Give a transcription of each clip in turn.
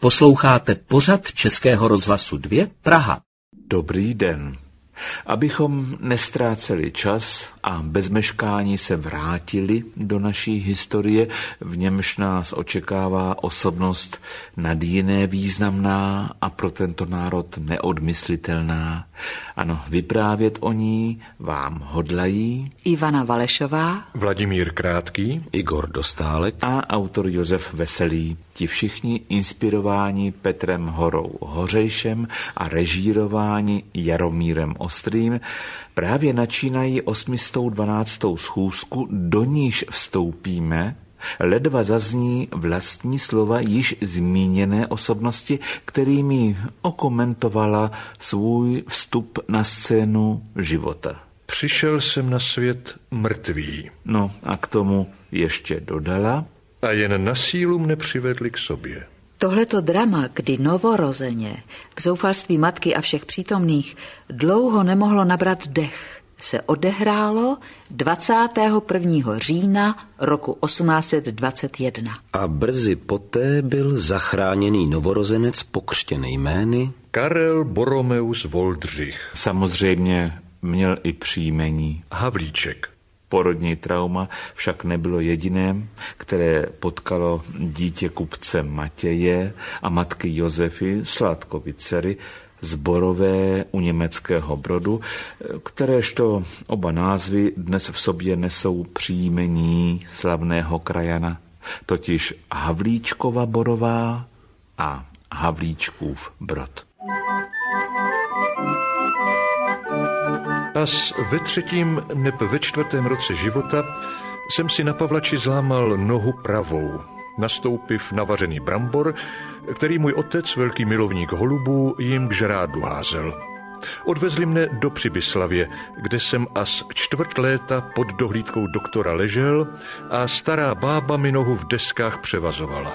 Posloucháte pořad Českého rozhlasu 2 Praha. Dobrý den. Abychom nestráceli čas a bez meškání se vrátili do naší historie, v němž nás očekává osobnost nad jiné významná a pro tento národ neodmyslitelná. Ano, vyprávět o ní vám hodlají Ivana Valešová, Vladimír Krátký, Igor Dostálek a autor Josef Veselý. Ti všichni inspirováni Petrem Horou Hořejšem a režírováni Jaromírem Ostrým právě načínají 812. schůzku, do níž vstoupíme, ledva zazní vlastní slova již zmíněné osobnosti, kterými okomentovala svůj vstup na scénu života. Přišel jsem na svět mrtvý. No a k tomu ještě dodala: A jen na sílu mne přivedli k sobě. tohleto drama, kdy novorozeně k zoufalství matky a všech přítomných dlouho nemohlo nabrat dech, se odehrálo 21. října roku 1821. a brzy poté byl zachráněný novorozenec pokřtěný jmény Karel Boromeus Voldřich. Samozřejmě měl i příjmení Havlíček. Porodní trauma však nebylo jediném, které potkalo dítě kupce Matěje a matky Josefy Sládkovy dcery z Borové u Německého Brodu, kteréžto oba názvy dnes v sobě nesou příjmení slavného krajana, totiž Havlíčkova Borová a Havlíčkův Brod. As ve 3. neb ve 4. roce života jsem si na Pavlači zlámal nohu pravou, nastoupiv na vařený brambor, který můj otec, velký milovník holubů, jim k žrádu házel. Odvezli mne do Přibyslavě, kde jsem as 4 léta pod dohlídkou doktora ležel a stará bába mi nohu v deskách převazovala.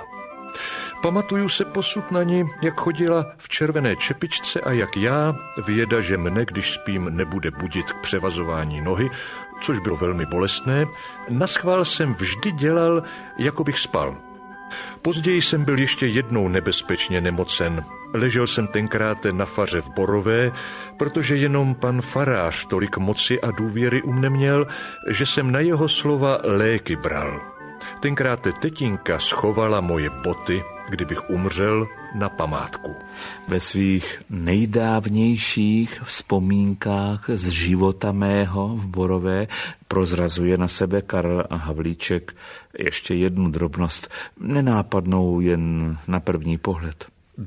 Pamatuju se posud na ní, jak chodila v červené čepičce a jak já, věda, že mne, když spím, nebude budit k převazování nohy, což bylo velmi bolestné, naschvál jsem vždy dělal, jako bych spal. Později jsem byl ještě jednou nebezpečně nemocen. Ležel jsem tenkrát na faře v Borové, protože jenom pan farář tolik moci a důvěry u mne měl, že jsem na jeho slova léky bral. Tenkrát tetinka schovala moje boty, kdybych umřel, na památku. Ve svých nejdávnějších vzpomínkách z života mého v Borové prozrazuje na sebe Karel Havlíček ještě jednu drobnost, nenápadnou jen na první pohled.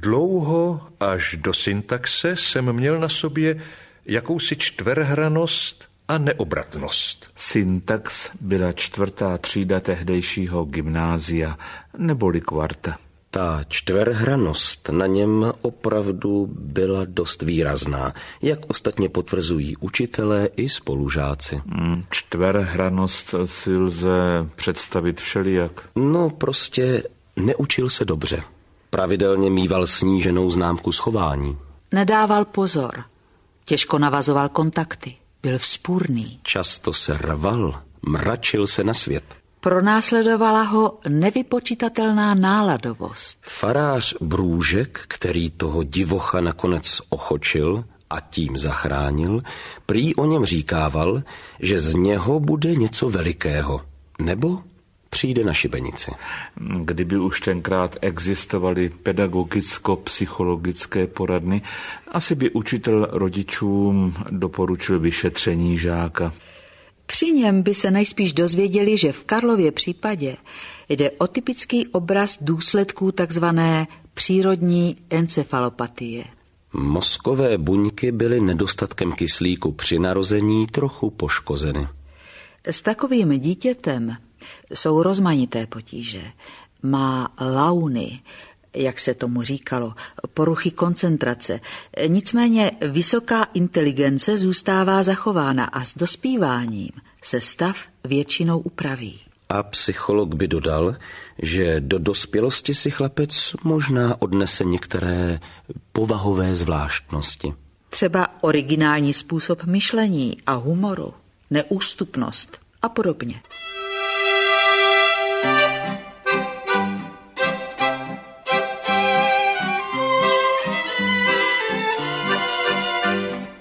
Dlouho až do syntaxe jsem měl na sobě jakousi čtverhranost a neobratnost. Syntax byla 4. třída tehdejšího gymnázia, neboli kvarta. Ta čtverhranost na něm opravdu byla dost výrazná, jak ostatně potvrzují učitelé i spolužáci. Čtverhranost si lze představit všelijak. No prostě neučil se dobře. Pravidelně míval sníženou známku schování. Nedával pozor, těžko navazoval kontakty, byl vzpůrný. Často se rval, mračil se na svět. Pronásledovala ho nevypočitatelná náladovost. Farář Brůžek, který toho divocha nakonec ochočil a tím zachránil, prý o něm říkával, že z něho bude něco velikého, nebo přijde na šibenici. Kdyby už tenkrát existovaly pedagogicko-psychologické poradny, asi by učitel rodičům doporučil vyšetření žáka. Při něm by se nejspíš dozvěděli, že v Karlově případě jde o typický obraz důsledků takzvané přírodní encefalopatie. Mozkové buňky byly nedostatkem kyslíku při narození trochu poškozeny. S takovým dítětem jsou rozmanité potíže. Má launy, jak se tomu říkalo, poruchy koncentrace. Nicméně vysoká inteligence zůstává zachována a s dospíváním se stav většinou upraví. A psycholog by dodal, že do dospělosti si chlapec možná odnese některé povahové zvláštnosti. Třeba originální způsob myšlení a humoru, neústupnost a podobně.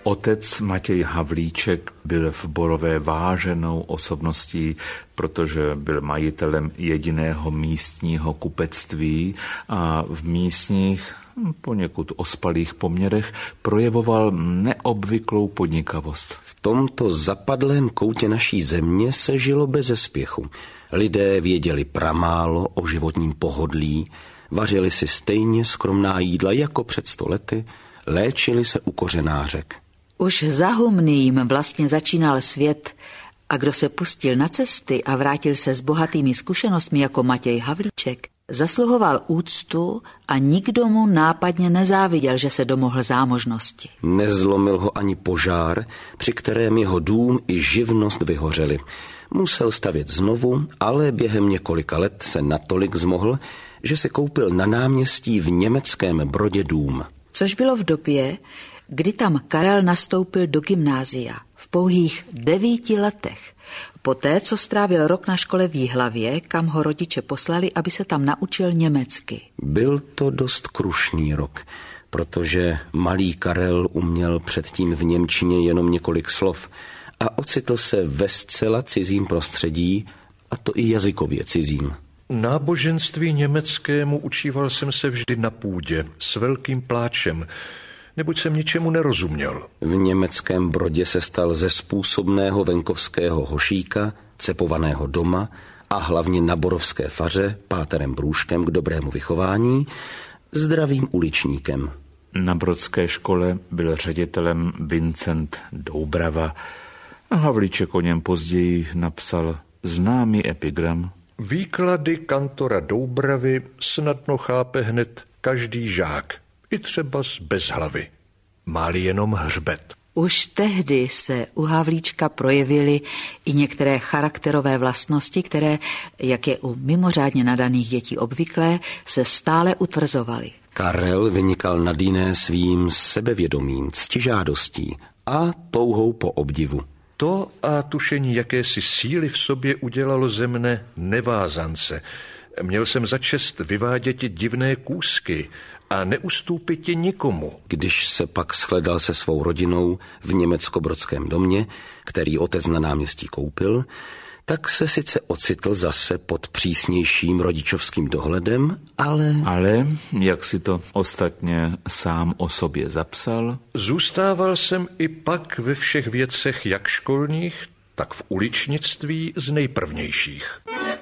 Otec Matěj Havlíček byl v Borové váženou osobností, protože byl majitelem jediného místního kupectví a v místních, poněkud ospalých poměrech projevoval neobvyklou podnikavost. V tomto zapadlém koutě naší země se žilo bez spěchu. Lidé věděli pramálo o životním pohodlí, vařili si stejně skromná jídla jako před 100 lety, léčili se u kořenářek. Už za humným vlastně začínal svět a kdo se pustil na cesty a vrátil se s bohatými zkušenostmi jako Matěj Havlíček, zasluhoval úctu a nikdo mu nápadně nezáviděl, že se domohl zámožnosti. Nezlomil ho ani požár, při kterém jeho dům i živnost vyhořely. Musel stavět znovu, ale během několika let se natolik zmohl, že se koupil na náměstí v německém Brodě dům. Což bylo v době, kdy tam Karel nastoupil do gymnázia v pouhých 9 letech. Poté, co strávil rok na škole v Jihlavě, kam ho rodiče poslali, aby se tam naučil německy. Byl to dost krušný rok, protože malý Karel uměl předtím v němčině jenom několik slov a ocitl se ve zcela cizím prostředí, a to i jazykově cizím. Náboženství německému učíval jsem se vždy na půdě, s velkým pláčem, neboť jsem ničemu nerozuměl. V německém Brodě se stal ze způsobného venkovského hošíka, cepovaného doma a hlavně na borovské faře, páterem Brůžkem k dobrému vychování, zdravým uličníkem. Na brodské škole byl ředitelem Vincent Doubrava a Havlíček o něm později napsal známý epigram. Výklady kantora Doubravy snadno chápe hned každý žák, i třeba bez hlavy. Má-li jenom hřbet. Už tehdy se u Havlíčka projevily i některé charakterové vlastnosti, které, jak je u mimořádně nadaných dětí obvyklé, se stále utvrzovaly. Karel vynikal nad jiné svým sebevědomím, ctižádostí a touhou po obdivu. To a tušení jakési síly v sobě udělalo ze mne nevázance. Měl jsem za čest vyvádět divné kůzky a neustúpit nikomu. Když se pak shledal se svou rodinou v německo-brodském domě, který otec na náměstí koupil, tak se sice ocitl zase pod přísnějším rodičovským dohledem, ale, jak si to ostatně sám o sobě zapsal, zůstával jsem i pak ve všech věcech jak školních, tak v uličnictví z nejprvnějších.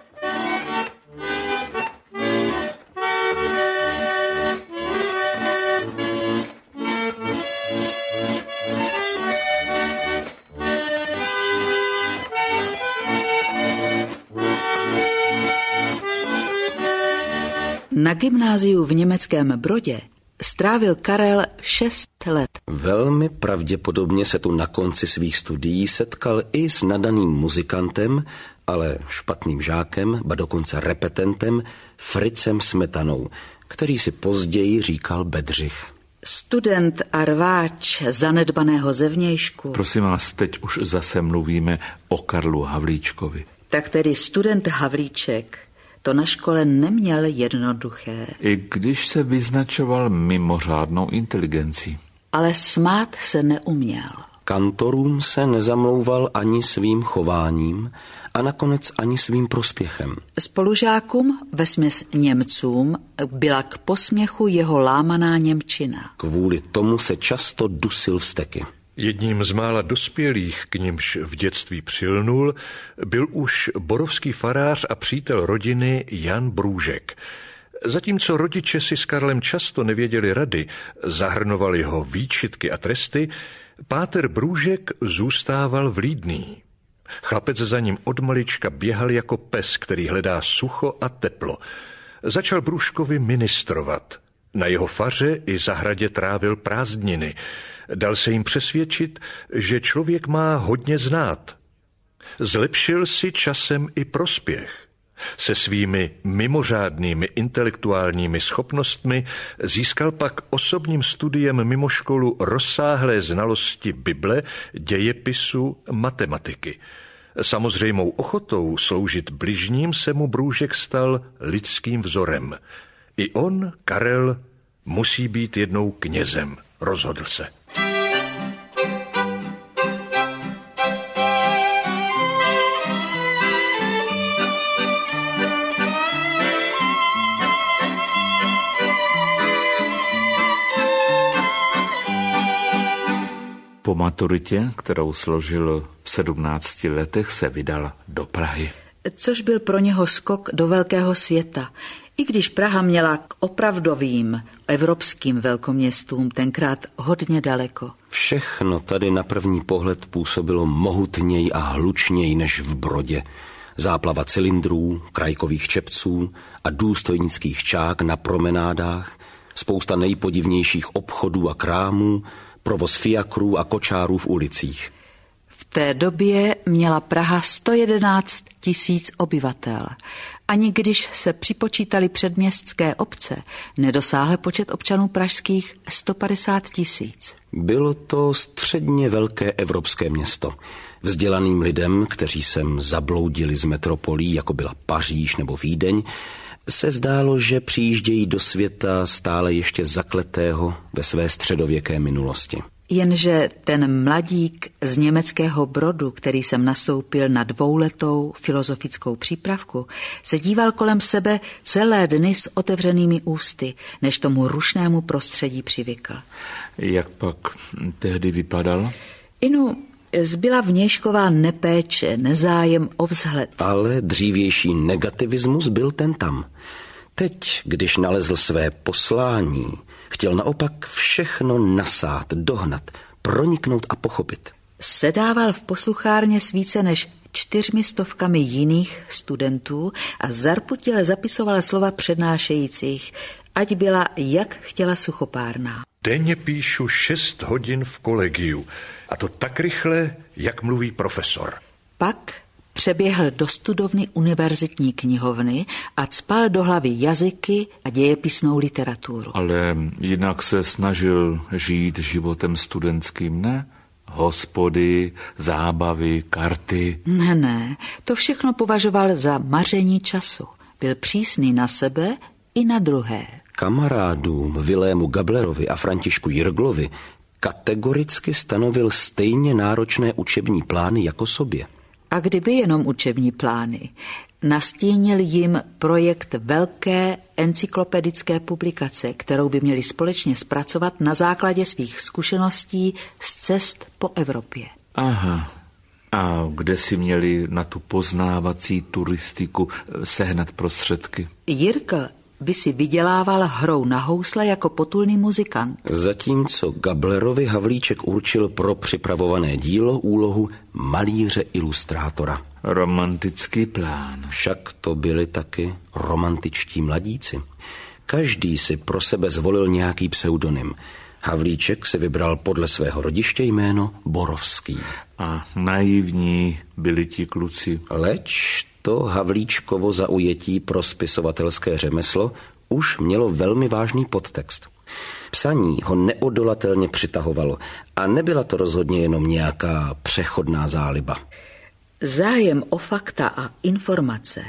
Na gymnáziu v německém Brodě strávil Karel 6 let. Velmi pravděpodobně se tu na konci svých studií setkal i s nadaným muzikantem, ale špatným žákem, ba dokonce repetentem Fritzem Smetanou, který si později říkal Bedřich. Student a rváč zanedbaného zevnějšku. Prosím vás, teď už zase mluvíme o Karlu Havlíčkovi. Tak tedy student Havlíček to na škole neměl jednoduché. I když se vyznačoval mimořádnou inteligencí. Ale smát se neuměl. Kantorům se nezamlouval ani svým chováním a nakonec ani svým prospěchem. Spolužákům, vesměs Němcům, byla k posměchu jeho lámaná němčina. Kvůli tomu se často dusil vzteky. Jedním z mála dospělých, k nimž v dětství přilnul, byl už borovský farář a přítel rodiny Jan Brůžek. Zatímco rodiče si s Karlem často nevěděli rady, zahrnovali ho výčitky a tresty, páter Brůžek zůstával vlídný. Chlapec za ním od malička běhal jako pes, který hledá sucho a teplo. Začal Brůžkovi ministrovat. Na jeho faře i zahradě trávil prázdniny. Dal se jim přesvědčit, že člověk má hodně znát. Zlepšil si časem i prospěch. Se svými mimořádnými intelektuálními schopnostmi získal pak osobním studiem mimo školu rozsáhlé znalosti Bible, dějepisu, matematiky. Samozřejmou ochotou sloužit bližním se mu Brůžek stal lidským vzorem. I on, Karel, musí být jednou knězem, rozhodl se. Po maturitě, kterou složil v 17 letech, se vydal do Prahy. Což byl pro něho skok do velkého světa. I když Praha měla k opravdovým evropským velkoměstům tenkrát hodně daleko. Všechno tady na první pohled působilo mohutněji a hlučněji než v Brodě. Záplava cylindrů, krajkových čepců a důstojnických čák na promenádách, spousta nejpodivnějších obchodů a krámů, provoz fiakrů a kočárů v ulicích. V té době měla Praha 111 000 obyvatel. Ani když se připočítali předměstské obce, nedosáhl počet občanů pražských 150 000. Bylo to středně velké evropské město. Vzdělaným lidem, kteří sem zabloudili z metropolí, jako byla Paříž nebo Vídeň, se zdálo, že přijíždějí do světa stále ještě zakletého ve své středověké minulosti. Jenže ten mladík z německého Brodu, který sem nastoupil na 2letou filozofickou přípravku, se díval kolem sebe celé dny s otevřenými ústy, než tomu rušnému prostředí přivykl. Jak pak tehdy vypadal? Zbyla vnějšková nepéče, nezájem o vzhled. Ale dřívější negativismus byl ten tam. Teď, když nalezl své poslání, chtěl naopak všechno nasát, dohnat, proniknout a pochopit. Sedával v posluchárně s více než 400 jiných studentů a zarputile zapisoval slova přednášejících, ať byla jak chtěla suchopárná. Denně píšu 6 hodin v kolegiu, a to tak rychle, jak mluví profesor. Pak přeběhl do studovny univerzitní knihovny a cpal do hlavy jazyky a dějepisnou literaturu. Ale jinak se snažil žít životem studentským, ne? Hospody, zábavy, karty. Ne, to všechno považoval za maření času. Byl přísný na sebe i na druhé. Kamarádům Vilému Gablerovi a Františku Jirglovi kategoricky stanovil stejně náročné učební plány jako sobě. A kdyby jenom učební plány, nastínil jim projekt velké encyklopedické publikace, kterou by měli společně zpracovat na základě svých zkušeností z cest po Evropě. Aha. A kde si měli na tu poznávací turistiku sehnat prostředky? Jirkl by si vydělával hrou na housle jako potulný muzikant. Zatímco Gablerovi Havlíček určil pro připravované dílo úlohu malíře ilustrátora. Romantický plán. Však to byli taky romantičtí mladíci. Každý si pro sebe zvolil nějaký pseudonym. Havlíček si vybral podle svého rodiště jméno Borovský. A naivní byli ti kluci. Leč to Havlíčkovo zaujetí pro spisovatelské řemeslo už mělo velmi vážný podtext. Psaní ho neodolatelně přitahovalo a nebyla to rozhodně jenom nějaká přechodná záliba. Zájem o fakta a informace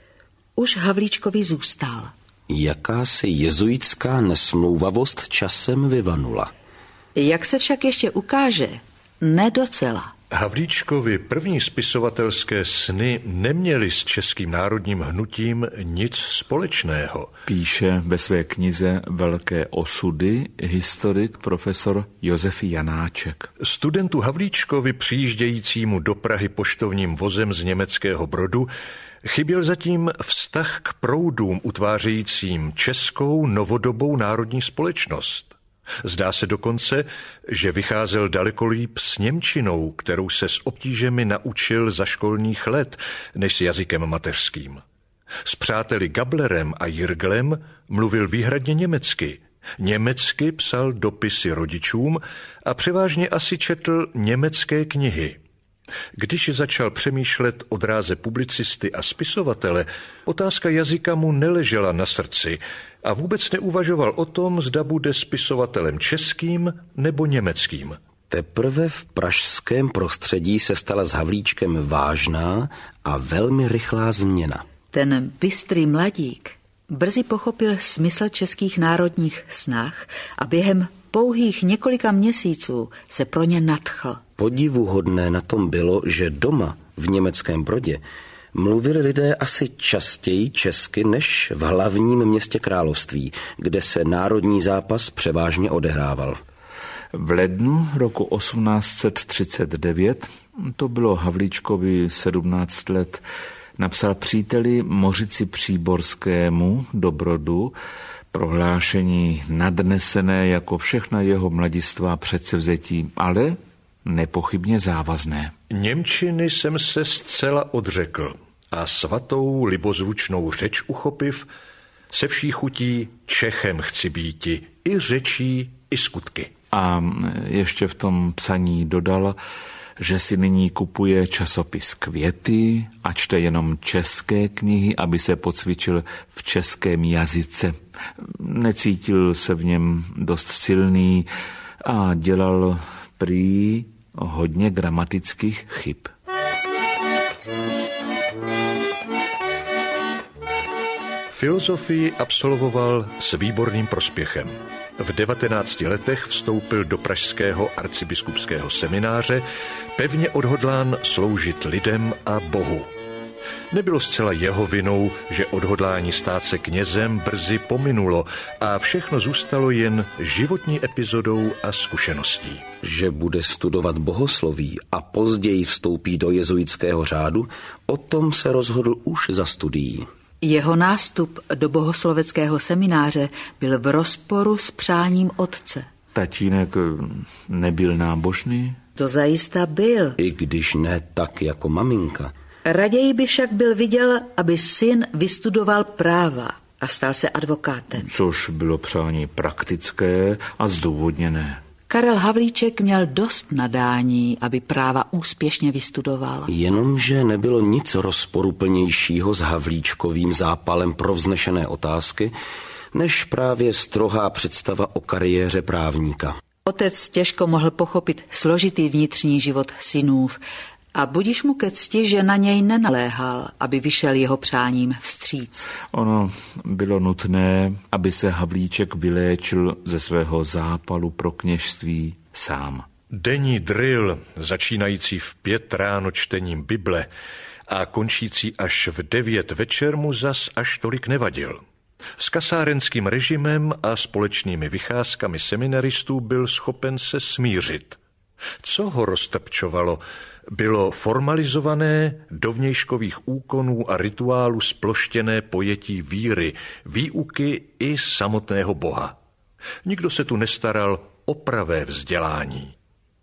už Havlíčkovi zůstal. Jakási jezuitská nesmlouvavost časem vyvanula. Jak se však ještě ukáže, ne docela. Havlíčkovi první spisovatelské sny neměly s českým národním hnutím nic společného. Píše ve své knize Velké osudy historik profesor Josef Janáček. Studentu Havlíčkovi přijíždějícímu do Prahy poštovním vozem z německého Brodu chyběl zatím vztah k proudům utvářejícím českou novodobou národní společnost. Zdá se dokonce, že vycházel daleko líp s němčinou, kterou se s obtížemi naučil za školních let, než s jazykem mateřským. S přáteli Gablerem a Jirglem mluvil výhradně německy. Německy psal dopisy rodičům a převážně asi četl německé knihy. Když začal přemýšlet o dráze publicisty a spisovatele, otázka jazyka mu neležela na srdci a vůbec neuvažoval o tom, zda bude spisovatelem českým nebo německým. Teprve v pražském prostředí se stala s Havlíčkem vážná a velmi rychlá změna. Ten bystrý mladík brzy pochopil smysl českých národních snah a během pouhých několika měsíců se pro ně nadchl. Podivuhodné na tom bylo, že doma v německém Brodě mluvili lidé asi častěji česky než v hlavním městě království, kde se národní zápas převážně odehrával. V lednu roku 1839, to bylo Havlíčkovi 17 let, napsal příteli Mořici Příborskému do Brodu prohlášení nadnesené jako všechna jeho mladistvá předsevzetí, ale nepochybně závazné. Němčiny jsem se zcela odřekl a svatou libozvučnou řeč uchopiv, se vší chutí Čechem chci býti, i řečí, i skutky. A ještě v tom psaní dodal, že si nyní kupuje časopis Květy a čte jenom české knihy, aby se pocvičil v českém jazyce. Necítil se v něm dost silný a dělal prý hodně gramatických chyb. Filozofii absolvoval s výborným prospěchem. V 19 letech vstoupil do pražského arcibiskupského semináře, pevně odhodlán sloužit lidem a Bohu. Nebylo zcela jeho vinou, že odhodlání stát se knězem brzy pominulo a všechno zůstalo jen životní epizodou a zkušeností. Že bude studovat bohosloví a později vstoupí do jezuitského řádu, o tom se rozhodl už za studií. Jeho nástup do bohosloveckého semináře byl v rozporu s přáním otce. Tatínek nebyl nábožný? To zajista byl. I když ne tak jako maminka. Raději by však byl viděl, aby syn vystudoval práva a stal se advokátem. Což bylo přání praktické a zdůvodněné. Karel Havlíček měl dost nadání, aby práva úspěšně vystudoval. Jenomže nebylo nic rozporuplnějšího s Havlíčkovým zápalem pro vznešené otázky, než právě strohá představa o kariéře právníka. Otec těžko mohl pochopit složitý vnitřní život synův a budiž mu ke cti, že na něj nenaléhal, aby vyšel jeho přáním vstříc. Ono bylo nutné, aby se Havlíček vyléčil ze svého zápalu pro kněžství sám. Denní drill, začínající v 5 ráno čtením Bible a končící až v 9 večer, mu zas až tolik nevadil. S kasárenským režimem a společnými vycházkami seminaristů byl schopen se smířit. Co ho roztrpčovalo, bylo formalizované do vnějškových úkonů a rituálů sploštěné pojetí víry, výuky i samotného Boha. Nikdo se tu nestaral o pravé vzdělání.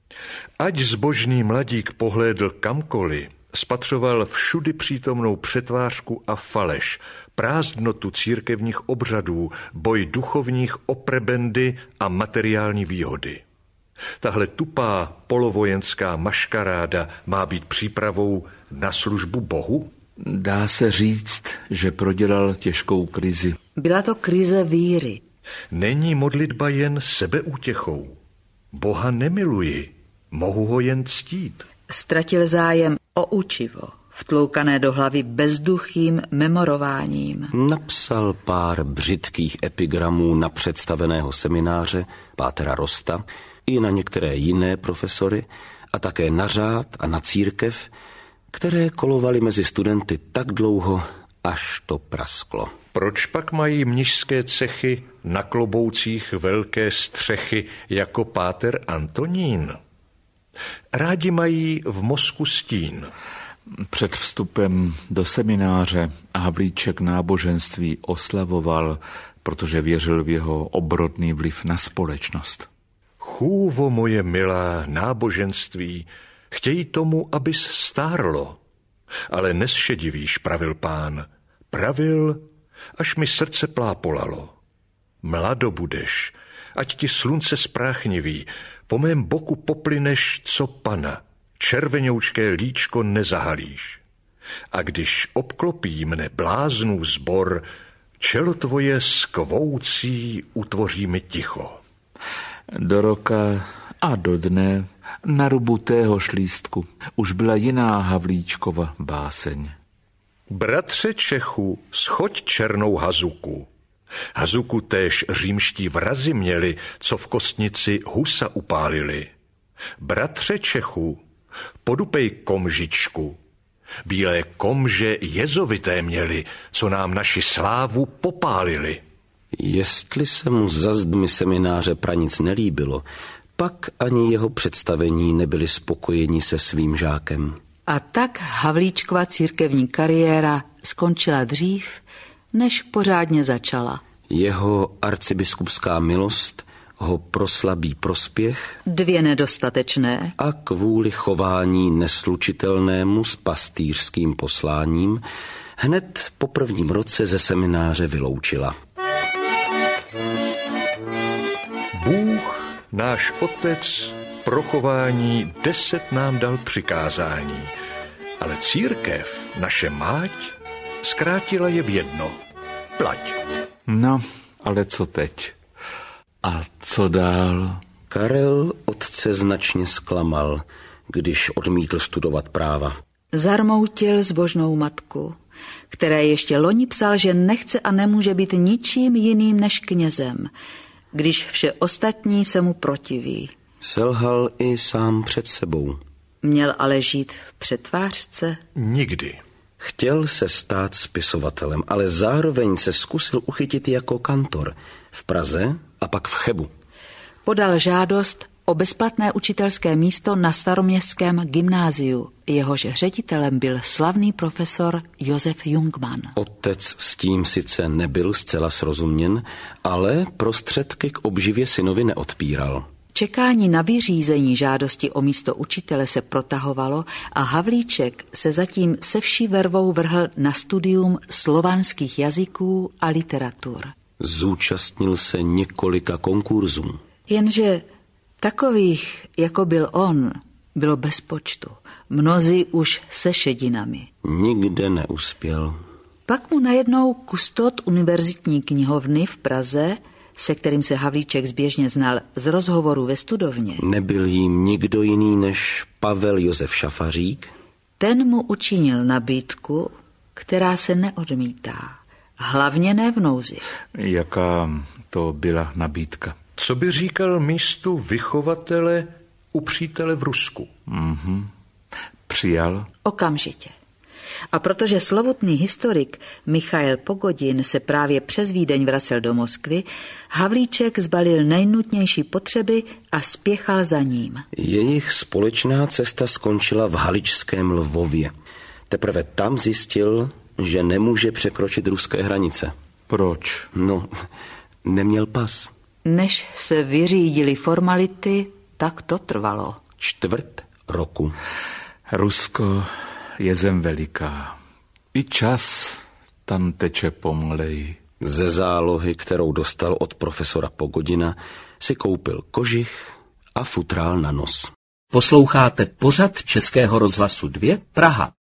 Ať zbožný mladík pohlédl kamkoliv, spatřoval všudy přítomnou přetvářku a faleš, prázdnotu církevních obřadů, boj duchovních o prebendy a materiální výhody. Tahle tupá polovojenská maškaráda má být přípravou na službu Bohu? Dá se říct, že prodělal těžkou krizi. Byla to krize víry. Není modlitba jen sebeútěchou. Boha nemiluji, mohu ho jen ctít. Ztratil zájem o učivo, vtloukané do hlavy bezduchým memorováním. Napsal pár břitkých epigramů na představeného semináře pátera Rosta i na některé jiné profesory a také na řád a na církev, které kolovaly mezi studenty tak dlouho, až to prasklo. Proč pak mají mnišské cechy na kloboucích velké střechy jako páter Antonín? Rádi mají v mozku stín. Před vstupem do semináře Havlíček náboženství oslavoval, protože věřil v jeho obrodný vliv na společnost. Chůvo moje milá, náboženství, chtějí tomu, abys stárlo. Ale nesšedivíš, pravil pán, pravil, až mi srdce plápolalo. Mlado budeš, ať ti slunce spráchniví, po mém boku poplyneš, co pana, červenoučké líčko nezahalíš. A když obklopí mne bláznů zbor, čelo tvoje skvoucí utvoří mi ticho. Do roka a do dne na rubu téhož lístku už byla jiná Havlíčkova báseň. Bratře Čechu, schoď černou hazuku. Hazuku též římští vrazi měli, co v kostnici husa upálili. Bratře Čechu, podupej komžičku. Bílé komže jezovité měli, co nám naši slávu popálili. Jestli se mu za zdmi semináře pranic nelíbilo, pak ani jeho představení nebyli spokojeni se svým žákem. A tak Havlíčkova církevní kariéra skončila dřív, než pořádně začala. Jeho arcibiskupská milost ho pro slabý prospěch, 2 nedostatečné, a kvůli chování neslučitelnému s pastýřským posláním hned po 1. roce ze semináře vyloučila. Bůh, náš Otec, pro chování 10 nám dal přikázání, ale církev, naše máť, zkrátila je v 1. Plať. No, ale co teď? A co dál? Karel otce značně zklamal, když odmítl studovat práva. Zarmoutil zbožnou matku, které ještě loni psal, že nechce a nemůže být ničím jiným než knězem, když vše ostatní se mu protiví. Selhal i sám před sebou. Měl ale žít v přetvářce? Nikdy. Chtěl se stát spisovatelem, ale zároveň se zkusil uchytit jako kantor v Praze a pak v Chebu. Podal žádost o bezplatné učitelské místo na staroměstském gymnáziu. Jehož ředitelem byl slavný profesor Josef Jungmann. Otec s tím sice nebyl zcela srozuměn, ale prostředky k obživě synovi neodpíral. Čekání na vyřízení žádosti o místo učitele se protahovalo a Havlíček se zatím se vší vervou vrhl na studium slovanských jazyků a literatur. Zúčastnil se několika konkurzů. Jenže takových, jako byl on, bylo bez počtu. Mnozí už se šedinami. Nikde neuspěl. Pak mu najednou kustot univerzitní knihovny v Praze, se kterým se Havlíček zběžně znal z rozhovoru ve studovně. Nebyl jím nikdo jiný než Pavel Josef Šafařík. Ten mu učinil nabídku, která se neodmítá. Hlavně ne v nouzi. Jaká to byla nabídka? Co by říkal místu vychovatele u přítele v Rusku? Přijal? Okamžitě. A protože slovutný historik Michail Pogodin se právě přes Vídeň vracel do Moskvy, Havlíček zbalil nejnutnější potřeby a spěchal za ním. Jejich společná cesta skončila v haličském Lvově. Teprve tam zjistil, že nemůže překročit ruské hranice. Proč? No, neměl pas. Než se vyřídily formality, tak to trvalo. 4 roku. Rusko je zem veliká. I čas tam teče pomaleji. Ze zálohy, kterou dostal od profesora Pogodina, si koupil kožich a futrál na nos. Posloucháte pořad Českého rozhlasu 2 Praha.